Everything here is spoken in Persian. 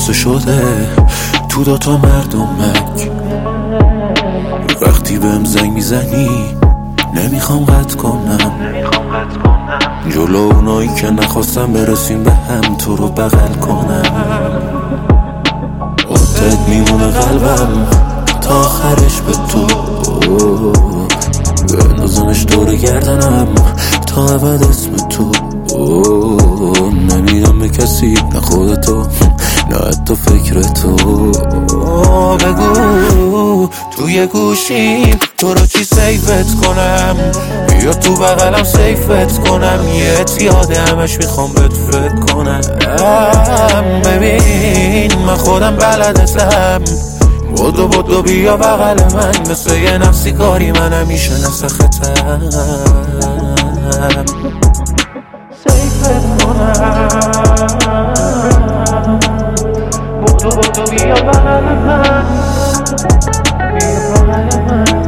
خلاصه شده تو دوتا مردمک. وقتی بهم زنگ میزنی نمیخوام قطع کنم، جلو اونایی که نخواستم برسیم به هم تو رو بغل کنم. واسه میمونه قلبم تا آخرش به تو، بندازمش دور گردنم تا ابد اسم تو. نمیدم به کسی نه خودتو نه حتی فکر تو. بگو توی گوشیم تو رو چی سیفت کنم یا تو بغلم سیفت کنم، یه اتیاد همش میخوام بهت فکر کنم. ببین من خودم بلدتم، بدو بیا بغل من، مثل یه نفسی کاری من همیشه نسختم. سیفت کنم بدو بیا بغل من، بیا بغل من.